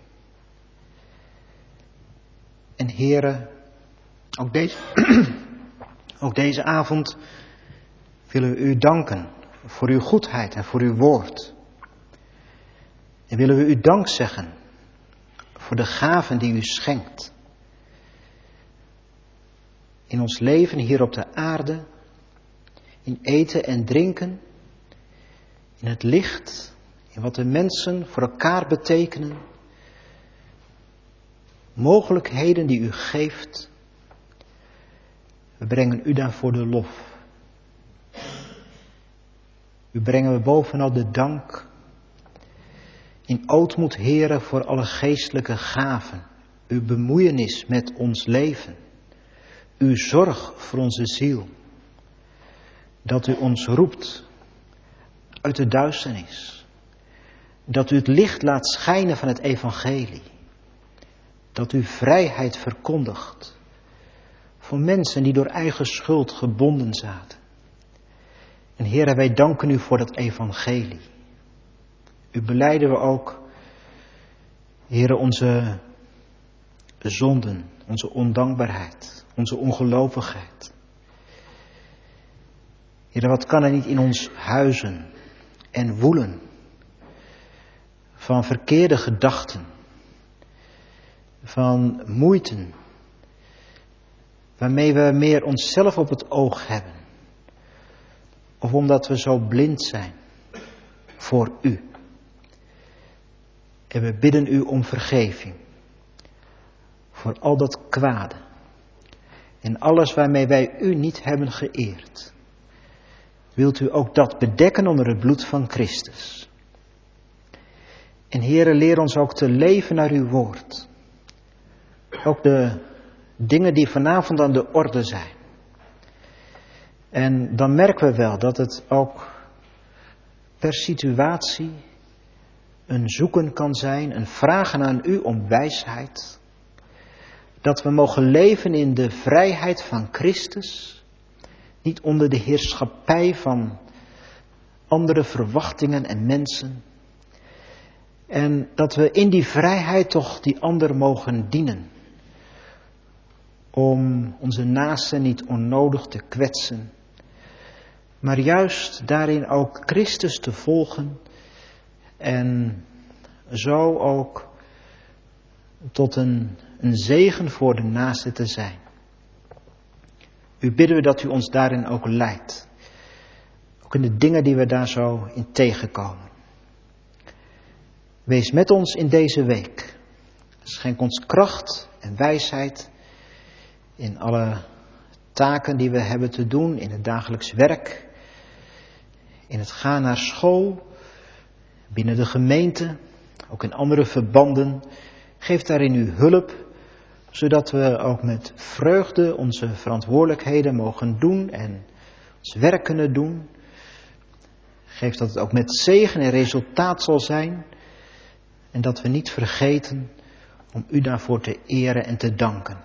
En Heere, ook deze avond willen we u danken voor uw goedheid en voor uw woord. En willen we u dank zeggen voor de gaven die u schenkt. In ons leven hier op de aarde, in eten en drinken, in het licht, in wat de mensen voor elkaar betekenen. Mogelijkheden die u geeft, we brengen u daarvoor de lof. U brengen we bovenal de dank. In ootmoed, Heere, voor alle geestelijke gaven. Uw bemoeienis met ons leven. Uw zorg voor onze ziel. Dat u ons roept uit de duisternis. Dat u het licht laat schijnen van het evangelie. Dat u vrijheid verkondigt voor mensen die door eigen schuld gebonden zaten. En Heere, wij danken u voor dat evangelie. U belijden we ook, Heere, onze zonden, onze ondankbaarheid, onze ongelovigheid. Heere, wat kan er niet in ons huizen en woelen van verkeerde gedachten, van moeiten, waarmee we meer onszelf op het oog hebben. Of omdat we zo blind zijn voor u. En we bidden u om vergeving. Voor al dat kwade. En alles waarmee wij u niet hebben geëerd. Wilt u ook dat bedekken onder het bloed van Christus. En Heere, leer ons ook te leven naar uw woord. Ook de dingen die vanavond aan de orde zijn. En dan merken we wel dat het ook per situatie een zoeken kan zijn, een vragen aan u om wijsheid. Dat we mogen leven in de vrijheid van Christus, niet onder de heerschappij van andere verwachtingen en mensen. En dat we in die vrijheid toch die ander mogen dienen. Om onze naasten niet onnodig te kwetsen. Maar juist daarin ook Christus te volgen. En zo ook tot een zegen voor de naaste te zijn. U bidden we dat u ons daarin ook leidt. Ook in de dingen die we daar zo in tegenkomen. Wees met ons in deze week. Schenk ons kracht en wijsheid in alle taken die we hebben te doen, in het dagelijks werk, in het gaan naar school, binnen de gemeente, ook in andere verbanden. Geef daarin uw hulp, zodat we ook met vreugde onze verantwoordelijkheden mogen doen en ons werk kunnen doen. Geef dat het ook met zegen en resultaat zal zijn en dat we niet vergeten om u daarvoor te eren en te danken.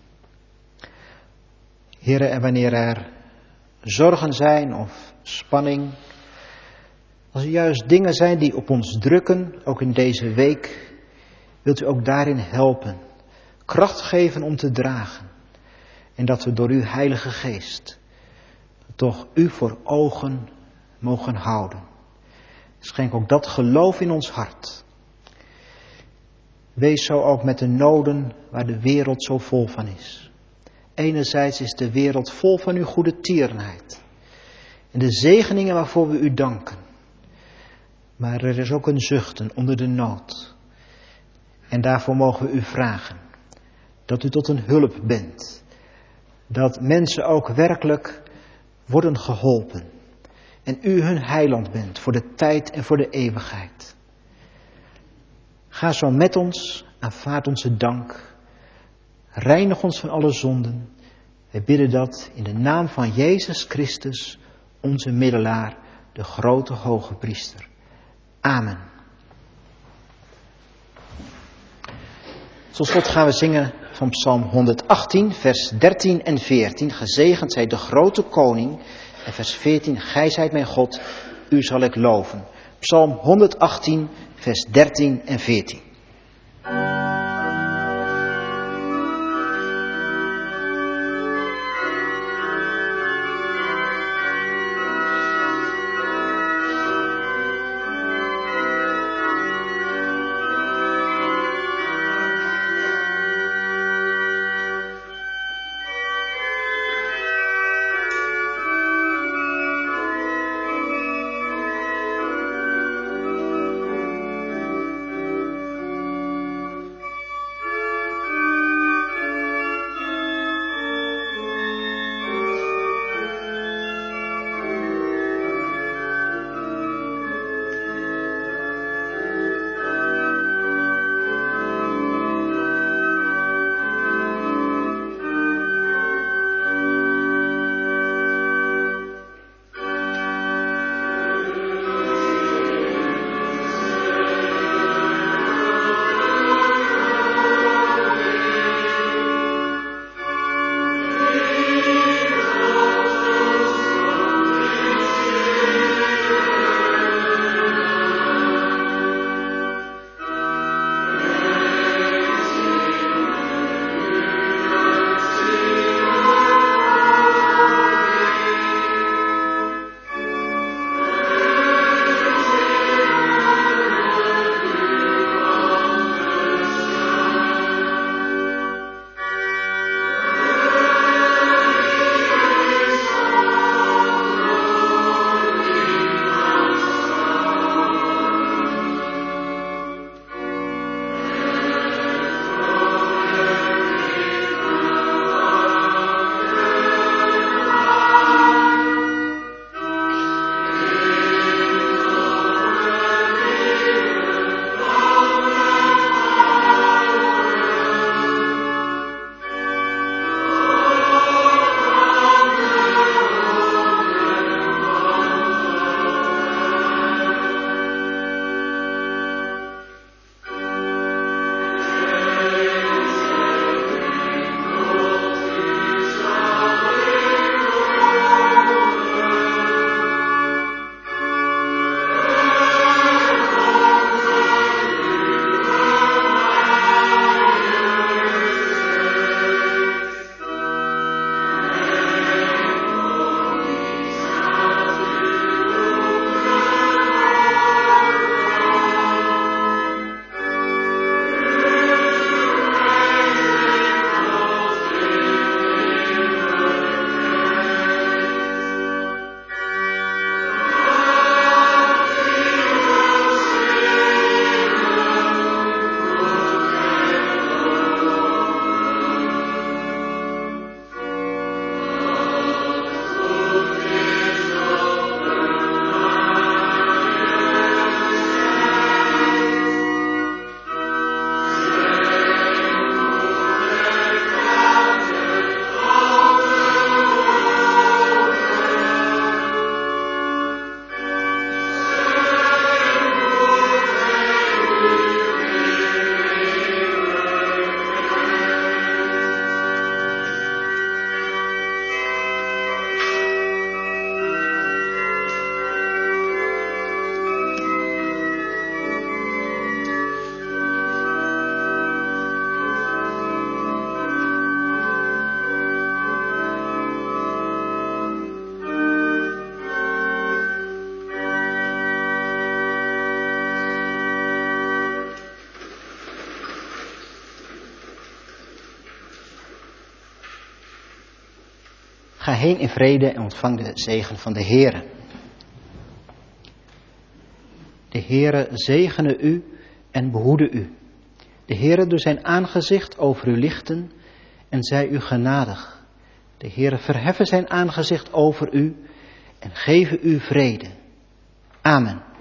Heere, en wanneer er zorgen zijn of spanning, als er juist dingen zijn die op ons drukken, ook in deze week, wilt u ook daarin helpen, kracht geven om te dragen. En dat we door uw Heilige Geest toch u voor ogen mogen houden. Schenk ook dat geloof in ons hart. Wees zo ook met de noden waar de wereld zo vol van is. Enerzijds is de wereld vol van uw goede tierenheid. En de zegeningen waarvoor we u danken. Maar er is ook een zuchten onder de nood. En daarvoor mogen we u vragen. Dat u tot een hulp bent. Dat mensen ook werkelijk worden geholpen. En u hun heiland bent voor de tijd en voor de eeuwigheid. Ga zo met ons, aanvaard onze dank. Reinig ons van alle zonden. Wij bidden dat in de naam van Jezus Christus, onze middelaar, de grote hoge priester. Amen. Tot slot gaan we zingen van Psalm 118, vers 13 en 14. Gezegend zij de grote koning. En vers 14, gij zijt mijn God, u zal ik loven. Psalm 118, vers 13 en 14. Ga heen in vrede en ontvang de zegen van de Heere. De Heere zegene u en behoede u. De Heere doet zijn aangezicht over u lichten en zij u genadig. De Heere verheffen zijn aangezicht over u en geven u vrede. Amen.